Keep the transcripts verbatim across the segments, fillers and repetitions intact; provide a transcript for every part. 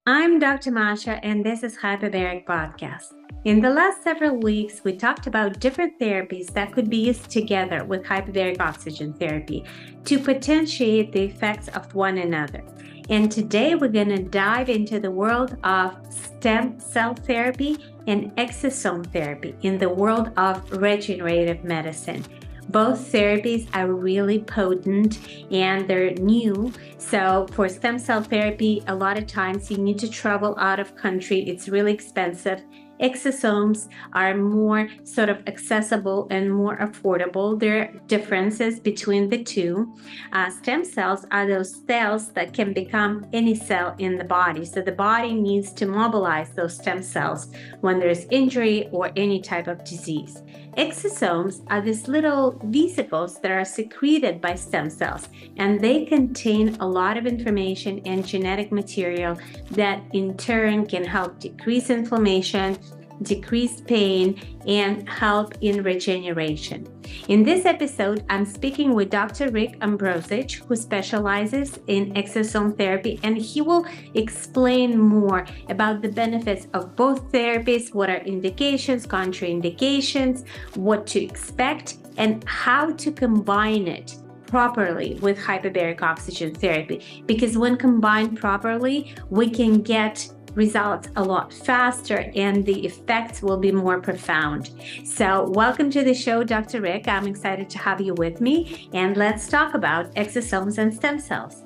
I'm Doctor Masha, and this is Hyperbaric Podcast. In the last several weeks, we talked about different therapies that could be used together with hyperbaric oxygen therapy to potentiate the effects of one another. And today, we're going to dive into the world of stem cell therapy and exosome therapy in the world of regenerative medicine. Both therapies are really potent and they're new. So for stem cell therapy, a lot of times you need to travel out of country. It's really expensive. Exosomes are more sort of accessible and more affordable. There are differences between the two. Uh, stem cells are those cells that can become any cell in the body. So the body needs to mobilize those stem cells when there's injury or any type of disease. Exosomes are these little vesicles that are secreted by stem cells, and they contain a lot of information and genetic material that in turn can help decrease inflammation, decrease pain, and help in regeneration. In this episode, I'm speaking with Doctor Rick Ambrosich, who specializes in exosome therapy, and he will explain more about the benefits of both therapies, what are indications, contraindications, what to expect, and how to combine it properly with hyperbaric oxygen therapy. Because when combined properly, we can get results a lot faster and the effects will be more profound. So welcome to the show, Doctor Rick. I'm excited to have you with me, and let's talk about exosomes and stem cells.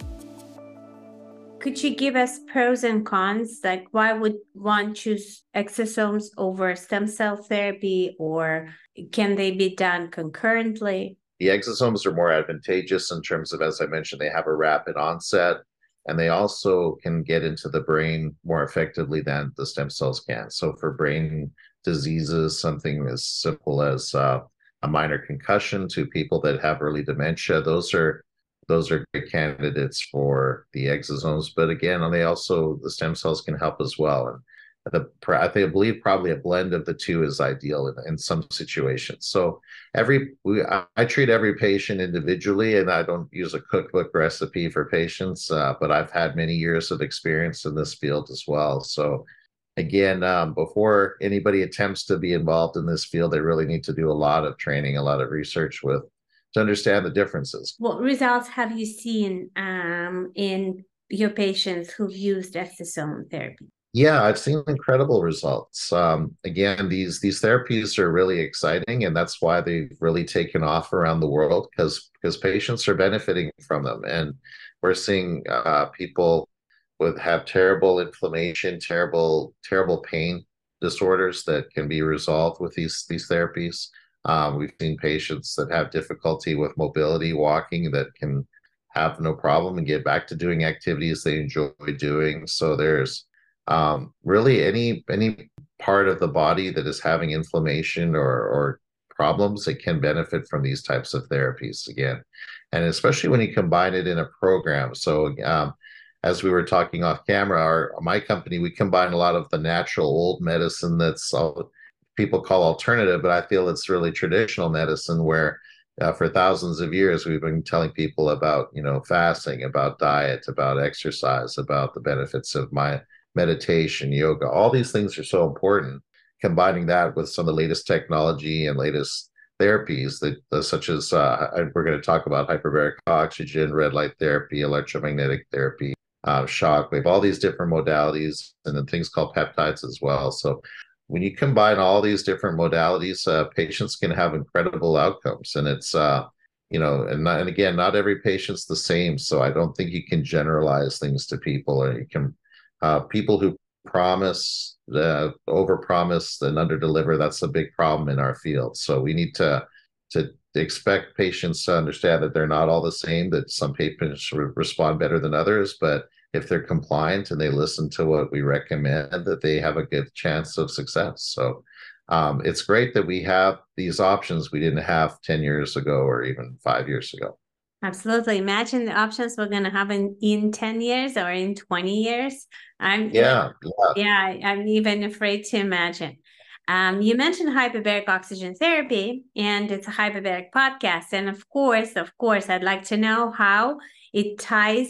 Could you give us pros and cons? Like, why would one choose exosomes over stem cell therapy, or can they be done concurrently? The exosomes are more advantageous in terms of, as I mentioned, they have a rapid onset and they also can get into the brain more effectively than the stem cells can. So for brain diseases, something as simple as uh, a minor concussion to people that have early dementia, those are those are great candidates for the exosomes. But again, they also the stem cells can help as well. And the I think I believe probably a blend of the two is ideal in, in some situations. So every we, I, I treat every patient individually, and I don't use a cookbook recipe for patients, uh, but I've had many years of experience in this field as well. So again, um, before anybody attempts to be involved in this field, they really need to do a lot of training, a lot of research with to understand the differences. What results have you seen um, in your patients who've used exosome therapy? Yeah, I've seen incredible results. Um, again, these these therapies are really exciting, and that's why they've really taken off around the world because because patients are benefiting from them, and we're seeing uh, people with have terrible inflammation, terrible terrible pain disorders that can be resolved with these these therapies. Um, we've seen patients that have difficulty with mobility, walking, that can have no problem and get back to doing activities they enjoy doing. So there's um, really any any part of the body that is having inflammation or or problems that can benefit from these types of therapies again, and especially when you combine it in a program. So um, as we were talking off camera, our my company, we combine a lot of the natural old medicine that's all people call alternative, but I feel it's really traditional medicine where uh, for thousands of years we've been telling people about you know fasting, about diet, about exercise, about the benefits of my meditation, yoga. All these things are so important. Combining that with some of the latest technology and latest therapies that uh, such as uh, we're going to talk about hyperbaric oxygen, red light therapy, electromagnetic therapy, uh, shockwave, all these different modalities, and then things called peptides as well. So when you combine all these different modalities, uh, patients can have incredible outcomes, and it's uh, you know, and not, and again, not every patient's the same, so I don't think you can generalize things to people, or you can uh, people who promise, uh, overpromise and underdeliver. That's a big problem in our field. So we need to to expect patients to understand that they're not all the same. That some patients re- respond better than others, but if they're compliant and they listen to what we recommend, that they have a good chance of success. So um, it's great that we have these options we didn't have ten years ago or even five years ago. Absolutely. Imagine the options we're going to have in, in ten years or in twenty years. I'm, Yeah, yeah. yeah, I'm even afraid to imagine. Um, you mentioned hyperbaric oxygen therapy, and it's a hyperbaric podcast. And of course, of course, I'd like to know how it ties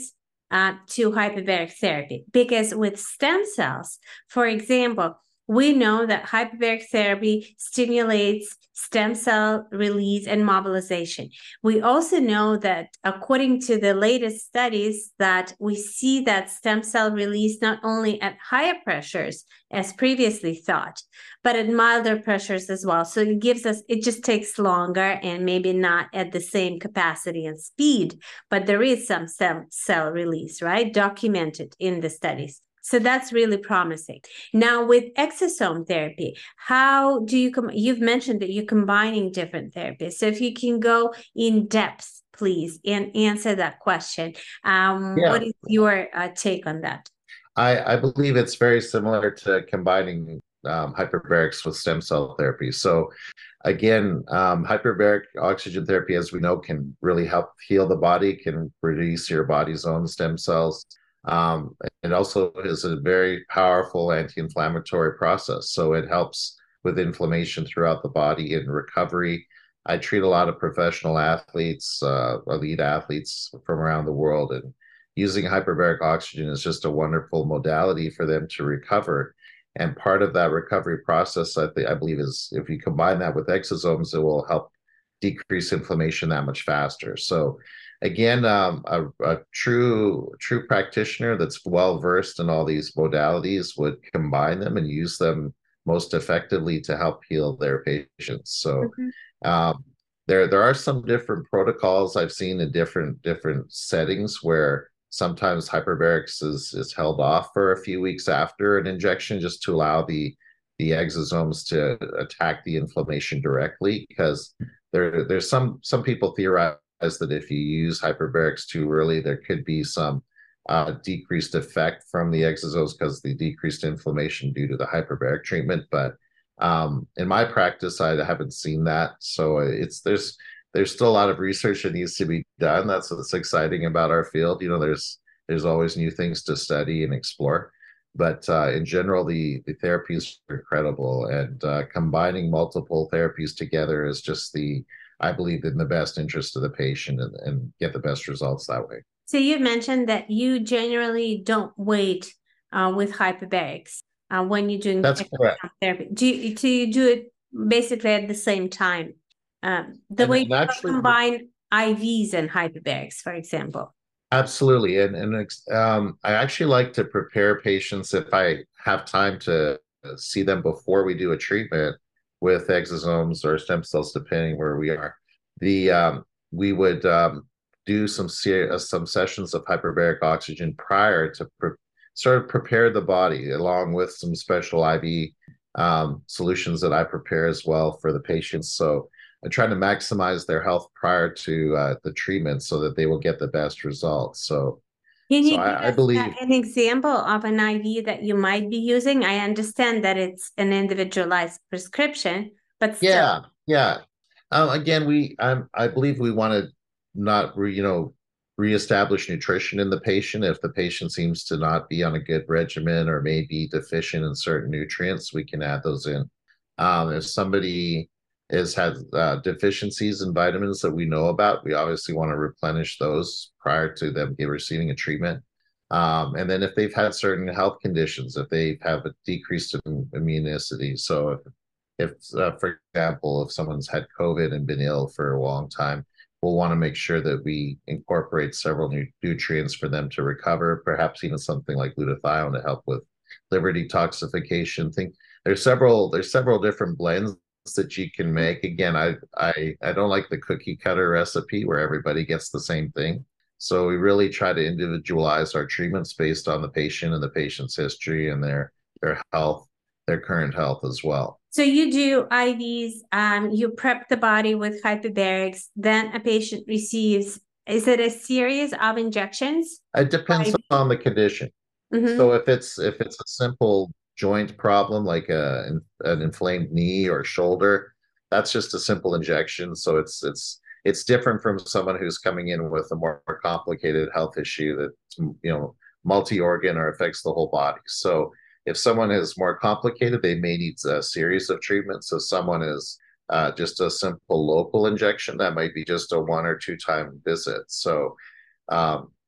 uh, to hyperbaric therapy. Because with stem cells, for example, we know that hyperbaric therapy stimulates stem cell release and mobilization. We also know that according to the latest studies that we see that stem cell release not only at higher pressures as previously thought, but at milder pressures as well. So it gives us, it just takes longer and maybe not at the same capacity and speed, but there is some stem cell release, right? Documented in the studies. So that's really promising. Now with exosome therapy, how do you come? You've mentioned that you're combining different therapies. So if you can go in depth, please, and answer that question. Um, Yeah. what is your uh, take on that? I, I believe it's very similar to combining um, hyperbarics with stem cell therapy. So again, um, hyperbaric oxygen therapy, as we know, can really help heal the body, can release your body's own stem cells. Um, it also is a very powerful anti-inflammatory process. So it helps with inflammation throughout the body and recovery. I treat a lot of professional athletes, uh, elite athletes from around the world, and using hyperbaric oxygen is just a wonderful modality for them to recover. And part of that recovery process, I, th- I believe, is if you combine that with exosomes, it will help decrease inflammation that much faster. So again, um, a, a true true practitioner that's well versed in all these modalities would combine them and use them most effectively to help heal their patients. So Mhm. um, there there are some different protocols I've seen in different different settings where sometimes hyperbarics is is held off for a few weeks after an injection just to allow the the exosomes to attack the inflammation directly, because there there's some some people theorize that if you use hyperbarics too early, there could be some uh, decreased effect from the exosomes because the decreased inflammation due to the hyperbaric treatment. But um, in my practice, I haven't seen that. So it's there's there's still a lot of research that needs to be done. That's what's exciting about our field. You know, there's there's always new things to study and explore. But uh, in general, the the therapies are incredible, and uh, combining multiple therapies together is just the I believe in the best interest of the patient, and, and get the best results that way. So you mentioned that you generally don't wait uh, with hyperbarics uh, when you're doing That's correct. exercise therapy. Do you, do you do it basically at the same time? Um, the And, way and you actually, combine I Vs and hyperbarics, for example. absolutely. And and um, I actually like to prepare patients if I have time to see them before we do a treatment with exosomes or stem cells, depending where we are. The um, we would um, do some se- uh, some sessions of hyperbaric oxygen prior to pre- sort of prepare the body, along with some special I V um, solutions that I prepare as well for the patients. So and trying to maximize their health prior to uh, the treatment so that they will get the best results. So, Can so you give I, I us uh, believe, an example of an I V that you might be using? I understand that it's an individualized prescription, but still. yeah, yeah. Um, again, we, I'm, I believe we want to not, re, you know, reestablish nutrition in the patient. If the patient seems to not be on a good regimen or may be deficient in certain nutrients, we can add those in. Um, if somebody has had uh, deficiencies in vitamins that we know about, we obviously want to replenish those prior to them receiving a treatment. Um, and then if they've had certain health conditions, if they have a decreased immunity, so if, if uh, for example, if someone's had COVID and been ill for a long time, we'll want to make sure that we incorporate several nu- nutrients for them to recover, perhaps even something like glutathione to help with liver detoxification. Think there's several there's several different blends that you can make. Again, I I I don't like the cookie cutter recipe where everybody gets the same thing. So we really try to individualize our treatments based on the patient and the patient's history and their their health, their current health as well. So you do I Vs, um, you prep the body with hyperbarics, then a patient receives, is it a series of injections? It depends I V. on the condition. Mm-hmm. So if it's if it's a simple joint problem like a an inflamed knee or shoulder, that's just a simple injection. So it's it's it's different from someone who's coming in with a more complicated health issue that's you know multi-organ or affects the whole body. So if someone is more complicated, they may need a series of treatments. So someone is uh, just a simple local injection that might be just a one or two time visit. So um,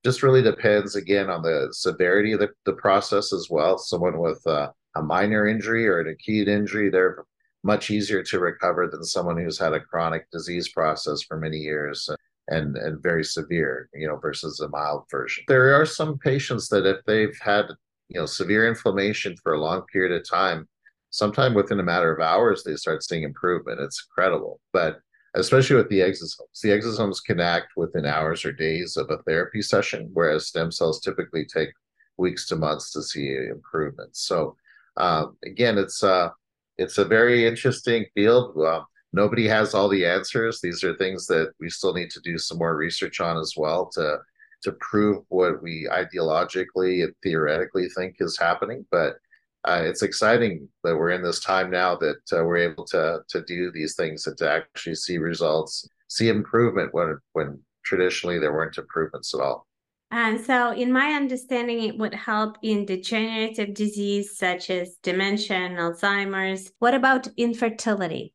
just really depends again on the severity of the, the process as well. Someone with uh, a minor injury or an acute injury, they're much easier to recover than someone who's had a chronic disease process for many years and and very severe, you know, versus a mild version. There are some patients that if they've had, you know, severe inflammation for a long period of time, sometime within a matter of hours, they start seeing improvement. It's incredible. But especially with the exosomes, the exosomes can act within hours or days of a therapy session, whereas stem cells typically take weeks to months to see improvements. So um, again, it's uh, it's a very interesting field. Uh, nobody has all the answers. These are things that we still need to do some more research on as well to to prove what we ideologically and theoretically think is happening. But uh, it's exciting that we're in this time now that uh, we're able to to do these things and to actually see results, see improvement when when traditionally there weren't improvements at all. And so, in my understanding, it would help in degenerative disease such as dementia and Alzheimer's. What about infertility?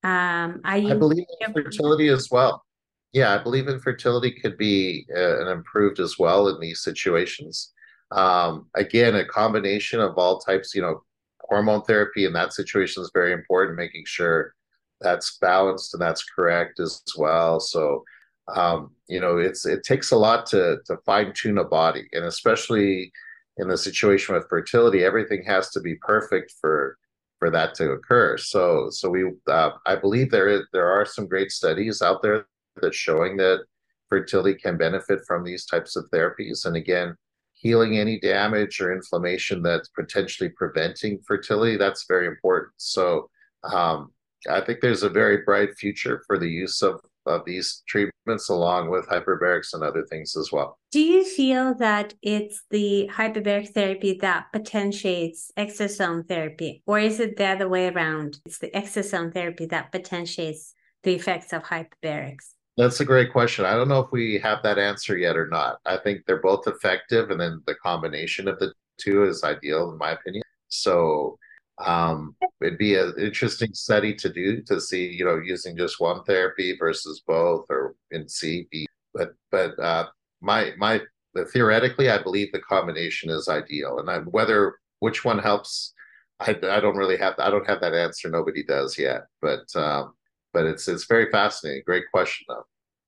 Um, are I you? believe in fertility as well. Yeah, I believe infertility could be uh, improved as well in these situations. Um, again, a combination of all types, you know, hormone therapy in that situation is very important, making sure that's balanced and that's correct as well. So, um, you know, it's it takes a lot to to fine tune a body, and especially in the situation with fertility, everything has to be perfect for for that to occur. So, so we, uh, I believe there is there are some great studies out there that's showing that fertility can benefit from these types of therapies. And again, healing any damage or inflammation that's potentially preventing fertility, that's very important. So, um, I think there's a very bright future for the use of of these treatments along with hyperbarics and other things as well. Do you feel that it's the hyperbaric therapy that potentiates exosome therapy, or is it the other way around? It's the exosome therapy that potentiates the effects of hyperbarics. That's a great question. I don't know if we have that answer yet or not. I think they're both effective, and then the combination of the two is ideal, in my opinion. So um, it'd be an interesting study to do to see, you know, using just one therapy versus both, or in C. But but uh, my my theoretically, I believe the combination is ideal, and I, whether which one helps, I I don't really have I don't have that answer. Nobody does yet, but. Um, but it's it's very fascinating. Great question, though.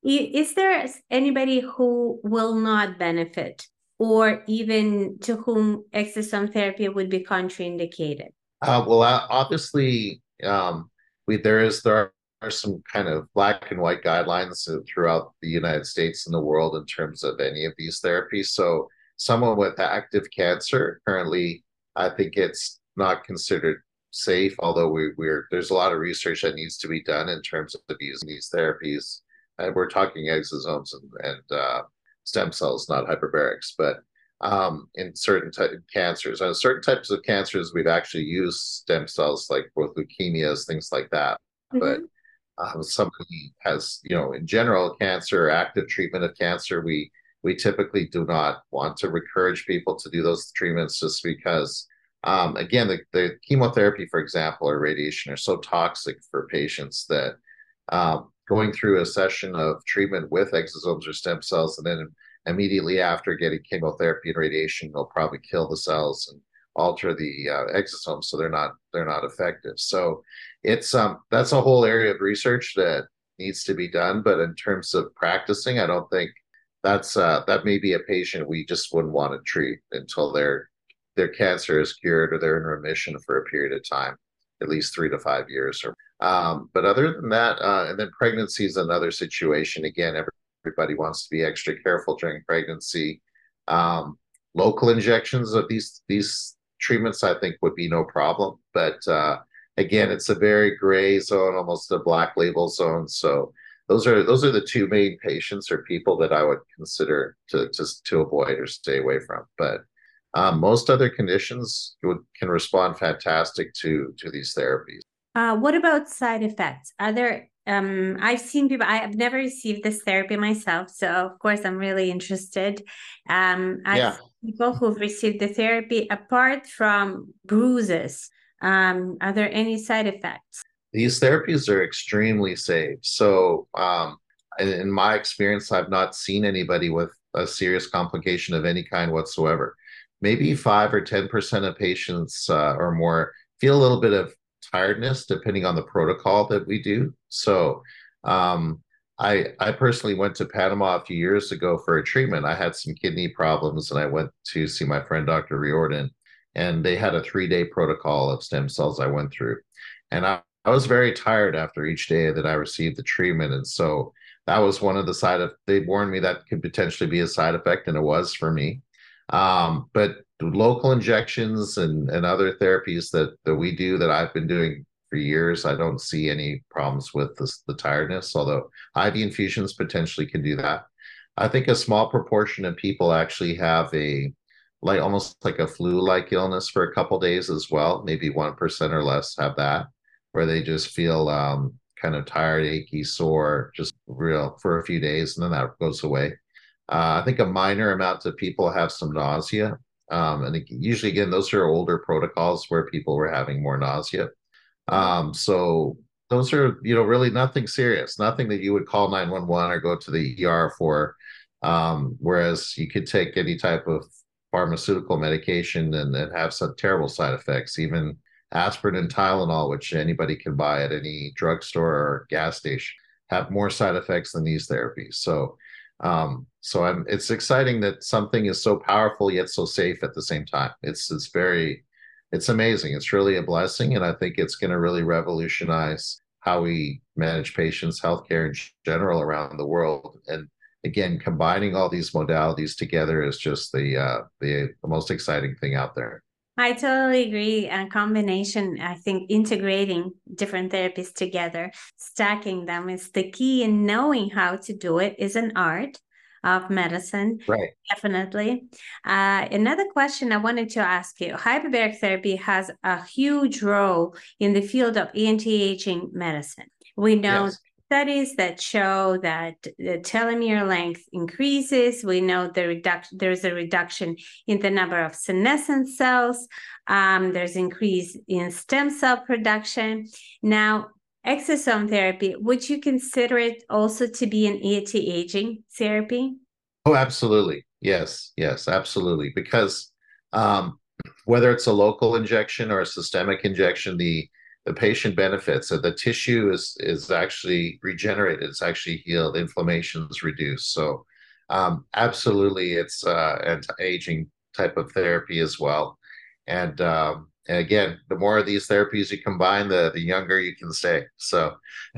Is there anybody who will not benefit, or even to whom exosome therapy would be contraindicated? Uh, well, uh, obviously, um, we there is there are some kind of black and white guidelines throughout the United States and the world in terms of any of these therapies. So, someone with active cancer currently, I think it's not considered safe. Although we, we're there's a lot of research that needs to be done in terms of using these therapies. And we're talking exosomes and, and uh, stem cells, not hyperbarics, but um, in certain type of cancers. And certain types of cancers, we've actually used stem cells, like with leukemias, things like that. But Mm-hmm. um, somebody has, you know, in general, cancer, active treatment of cancer, we we typically do not want to encourage people to do those treatments just because, um, again, the, the chemotherapy, for example, or radiation are so toxic for patients that um, going through a session of treatment with exosomes or stem cells and then immediately after getting chemotherapy and radiation, they'll probably kill the cells and alter the uh, exosomes so they're not they're not effective. So it's um that's a whole area of research that needs to be done. But in terms of practicing, I don't think that's uh, that may be a patient we just wouldn't want to treat until their their cancer is cured or they're in remission for a period of time, at least three to five years. Or um, but other than that, uh, and then pregnancy is another situation. Again, every, everybody wants to be extra careful during pregnancy. Um, local injections of these these treatments, I think, would be no problem. But uh, again, it's a very gray zone, almost a black label zone. So those are those are the two main patients or people that I would consider to just to avoid or stay away from. But um, most other conditions would, can respond fantastic to to these therapies. Uh, what about side effects? Are there, um, I've seen people, I have never received this therapy myself, so of course I'm really interested. Um, I've Yeah, seen people who've received the therapy apart from bruises. Um, are there any side effects? these therapies are extremely safe. So um, in, in my experience, I've not seen anybody with a serious complication of any kind whatsoever. Maybe five or ten percent of patients uh, or more feel a little bit of tiredness depending on the protocol that we do. So, um, I I personally went to Panama a few years ago for a treatment. I had some kidney problems, and I went to see my friend Doctor Riordan, and they had a three day protocol of stem cells I went through, and I, I was very tired after each day that I received the treatment, and so that was one of the side of they warned me that could potentially be a side effect, and it was for me. Um, but local injections and and other therapies that that we do that I've been doing for years, I don't see any problems with this, the tiredness, although I V infusions potentially can do that. I think a small proportion of people actually have a like almost like a flu-like illness for a couple days as well. Maybe one percent or less have that, where they just feel um, kind of tired, achy, sore, just real for a few days, and then that goes away. Uh, I think a minor amount of people have some nausea. Um, and it, usually, again, those are older protocols where people were having more nausea. Mhm. Um, so those are, you know, really nothing serious, nothing that you would call nine one one or go to the E R for. Um, whereas you could take any type of pharmaceutical medication and, and have some terrible side effects, even aspirin and Tylenol, which anybody can buy at any drugstore or gas station, have more side effects than these therapies. So, um, so I'm, it's exciting that something is so powerful yet so safe at the same time. It's it's very it's amazing. It's really a blessing, and I think it's going to really revolutionize how we manage patients' healthcare in general around the world. And again, combining all these modalities together is just the uh, the, the most exciting thing out there. I totally agree. And combination, I think integrating different therapies together, stacking them is the key, and knowing how to do it is an art of medicine, Right. definitely. Uh, another question I wanted to ask you, hyperbaric therapy has a huge role in the field of anti-aging medicine. We know Yes. studies that show that the telomere length increases. We know the reduction, there's a reduction in the number of senescent cells. Um, there's increase in stem cell production. Now, exosome therapy, would you consider it also to be an anti-aging therapy? Oh, absolutely. Yes. Yes. Absolutely. Because um, whether it's a local injection or a systemic injection, the the patient benefits. So the tissue is is actually regenerated. It's actually healed. Inflammation is reduced. So um, absolutely, it's uh, anti-aging type of therapy as well. And um, and again, the more of these therapies you combine, the the younger you can stay. So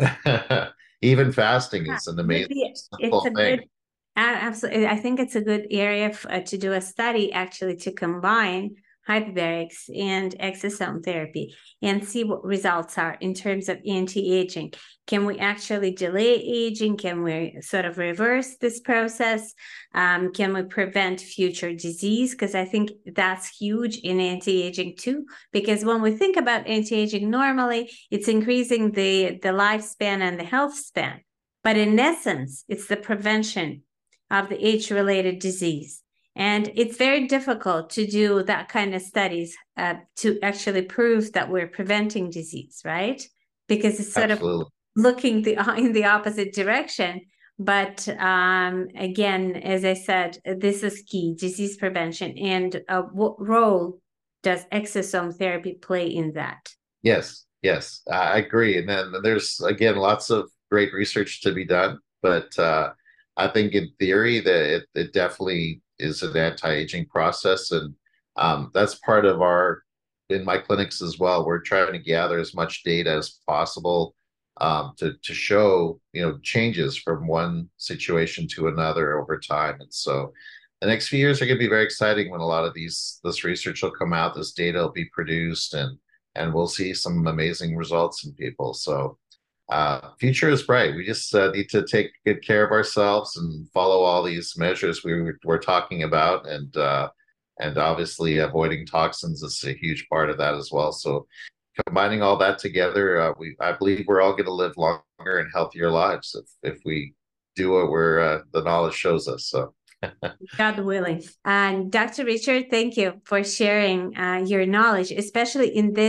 even fasting Yeah, is an would amazing be, it's simple a good, thing. a- absolutely. I think it's a good area f- uh, to do a study actually to combine hyperbarics and exosome therapy and see what results are in terms of anti-aging. Can we actually delay aging? Can we sort of reverse this process? Um, can we prevent future disease? Because I think that's huge in anti-aging too. Because when we think about anti-aging, normally it's increasing the, the lifespan and the health span. But in essence, it's the prevention of the age-related disease. And it's very difficult to do that kind of studies uh, to actually prove that we're preventing disease, right? Because it's sort of Absolutely. looking the, in the opposite direction. But um, again, as I said, this is key, disease prevention. And uh, what role does exosome therapy play in that? Yes, yes, I agree. And then there's again lots of great research to be done, but uh, I think in theory that it, it definitely is an anti-aging process, and um, that's part of our in my clinics as well. We're trying to gather as much data as possible um, to to show you know changes from one situation to another over time, and so. The next few years are going to be very exciting when a lot of these this research will come out, this data will be produced, and and we'll see some amazing results in people. So, uh, future is bright. We just uh, need to take good care of ourselves and follow all these measures we were, we're talking about, and uh, and obviously avoiding toxins is a huge part of that as well. So, combining all that together, uh, we I believe we're all going to live longer and healthier lives if if we do what we're uh, the knowledge shows us. So. God willing. And Doctor Richard, thank you for sharing uh, your knowledge, especially in this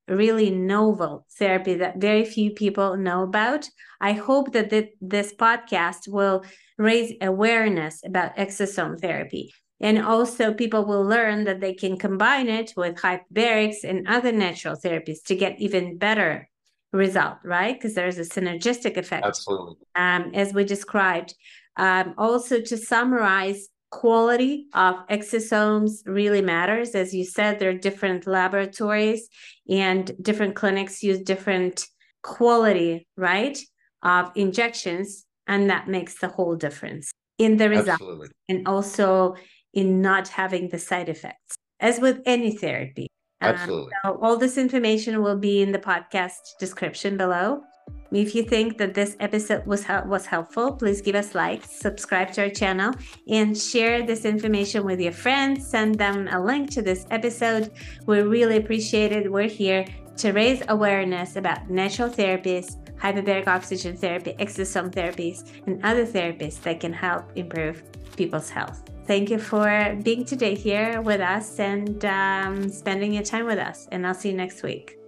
really novel therapy that very few people know about. I hope that th- this podcast will raise awareness about exosome therapy. And also people will learn that they can combine it with hyperbarics and other natural therapies to get even better result, right? Because there's a synergistic effect. Absolutely. Um, as we described. Um, also, to summarize, quality of exosomes really matters. As you said, there are different laboratories and different clinics use different quality, right, of injections, and that makes the whole difference in the result. Absolutely. And also in not having the side effects, as with any therapy. Absolutely. Um, so all this information will be in the podcast description below. If you think that this episode was was helpful, please give us likes, subscribe to our channel, and share this information with your friends. Send them a link to this episode. We really appreciate it. We're here to raise awareness about natural therapies, hyperbaric oxygen therapy, exosome therapies, and other therapies that can help improve people's health. Thank you for being today here with us and um, spending your time with us. And I'll see you next week.